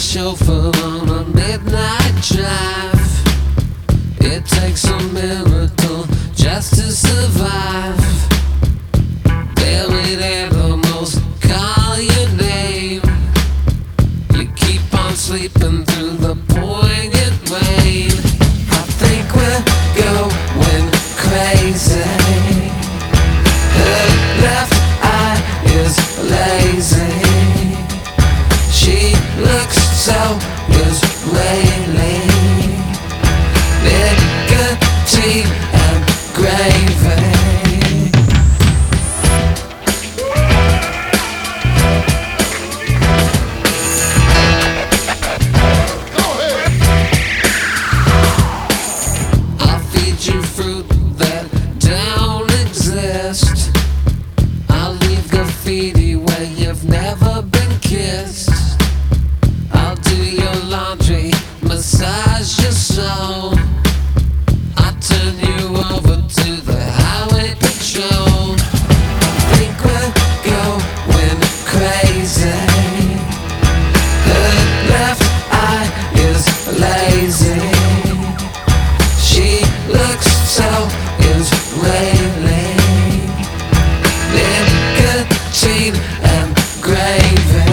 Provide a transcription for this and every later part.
chauffeur on a midnight drive. It takes a miracle just to survive. Buried animals call your name. You keep on sleeping through the poignant rain. I think we're going crazy. Her left eye is lazy. She looks so Israeli. Nicotine and gravy. I'll feed you fruit that don't exist. I'll leave graffiti where you've never been kissed. I'll do your laundry, massage your soul. I'll turn you over to the highway patrol. I think we're going crazy. Her left eye is lazy. She looks so Israeli. Nicotine and gravy.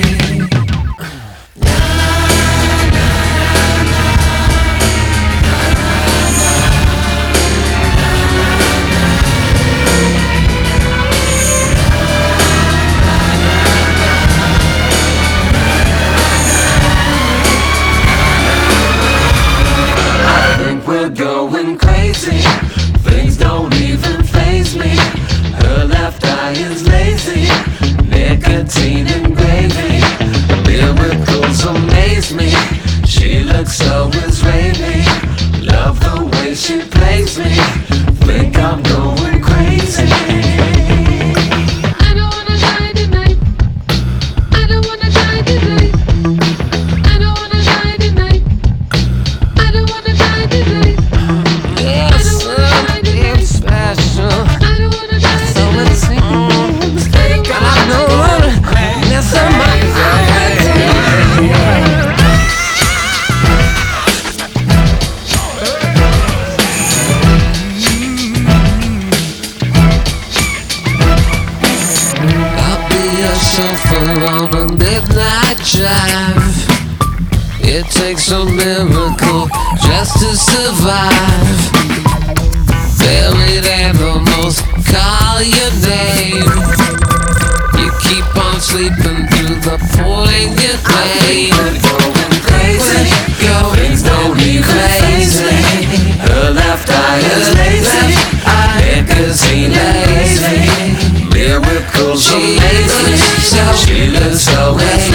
We're going crazy. Things don't even faze me. Her left eye is lazy. Nicotine and gravy. Miracles amaze me. She looks so Israeli. Love the way she plays me. Think I'm going crazy. I don't wanna die tonight. I don't wanna die tonight. I don't wanna die tonight. I don't wanna die tonight. Yes, something special. I don't wanna die So tonight. it seems. Think I know there's somebody I'll be a chauffeur on a midnight drive. It takes a miracle just to survive. Buried animals call your name. You keep on sleeping through the poignant rain. Going crazy. Things don't even faze me. Her left eye is lazy. Nicotine and gravy. Miracles amaze me. She looks so